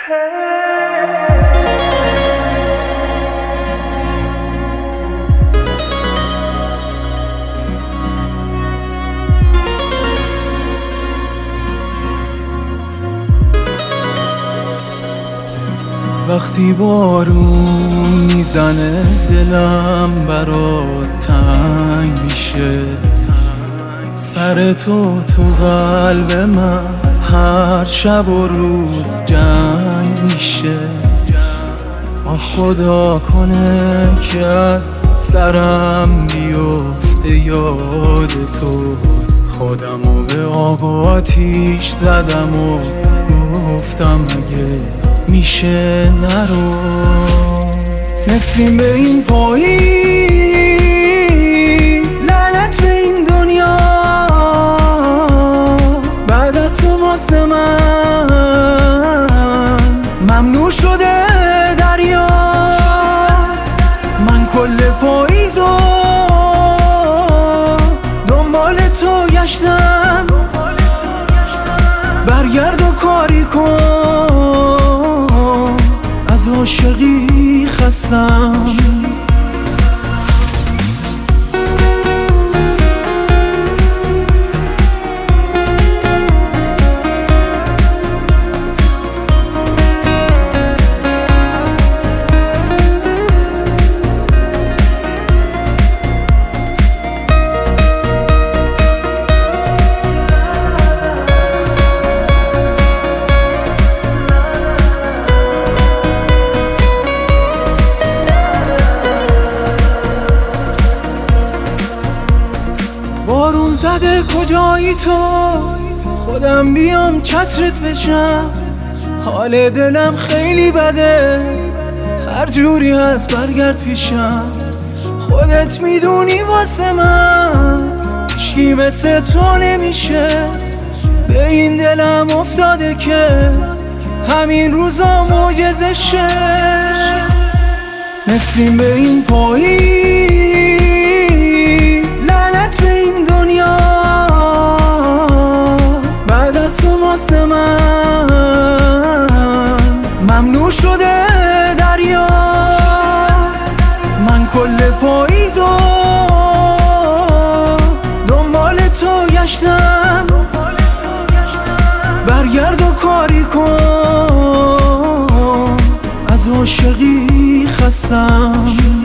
وقتی بارون میزنه دلم برات تنگ میشه، سر تو قلب من هر شب و روز جنگ میشه. خدا کنه که از سرم بیفته یاد تو، خودمو به آب و آتیش زدم و گفتم اگه میشه نرو. نفرین به این پاییز، لعنت به این دنیا، بعد از تو واسه من ممنوع شده دریا. من کل پاییزو دنبال تو گشتم، برگرد و کاری کن، از عاشقی خستم. بارون زده کجایی تو، خودم بیام چترت بشم. حال دلم خیلی بده، هر جوری هست برگرد پیشم. خودت میدونی واسه من هیچکی مثل تو نمیشه. به این دلم افتاده که همین روزا معجزه شه. نفرین به این پاییز، لعنت به این دنیا، بعد از تو واسه من ممنوع شده دریا. من کل پاییزو دنبال تو گشتم، برگرد و کاری کن، از عاشقی خستم.